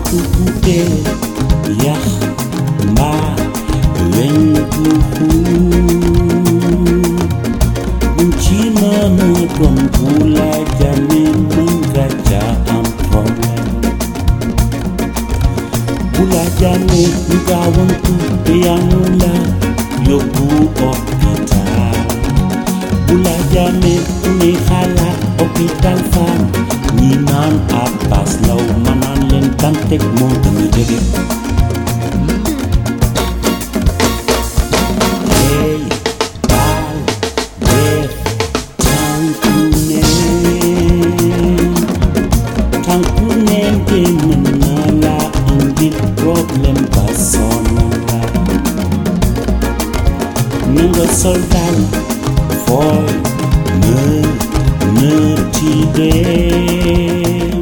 tukute yah ma wenku Chima no dom pula jame mengaja am problem Pula jame nga wantu yanula yobu hospital Pula jame ne khala hospital fan ni nan abbas law manan len tantek mo dami jege problem personal Nunga soldat for ne tide